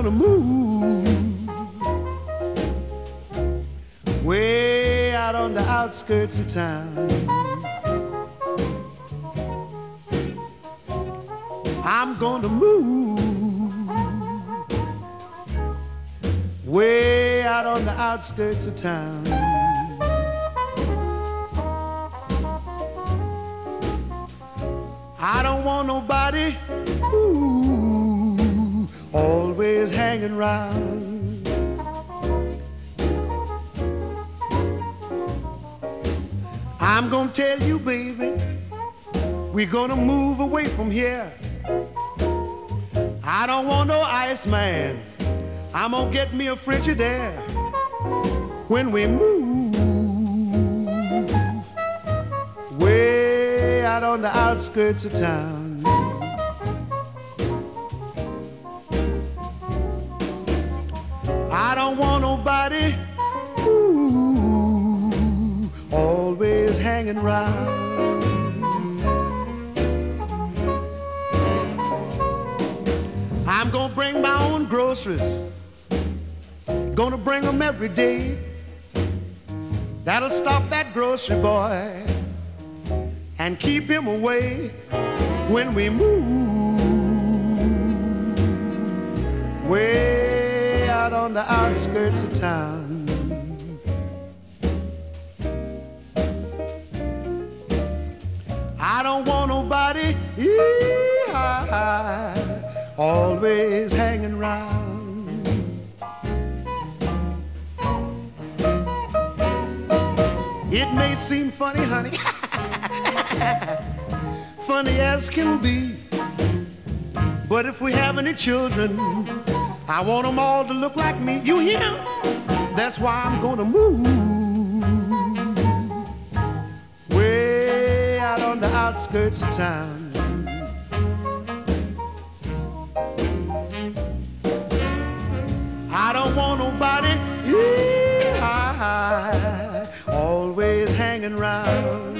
gonna move way out on the outskirts of town. I'm gonna move way out on the outskirts of town. I don't want nobody always hanging around. I'm gonna tell you, baby, we're gonna move away from here. I don't want no Iceman. I'm gonna get me a Frigidaire when we move way out on the outskirts of town. I don't want nobody always hanging around. I'm gonna bring my own groceries, gonna bring them every day. That'll stop that grocery boy and keep him away when we move way out on the outskirts of town. I don't want nobody always hanging around. It may seem funny, honey, funny as can be, but if we have any children, I want them all to look like me. You hear? That's why I'm gonna move way out on the outskirts of town. I don't want nobody always hanging around.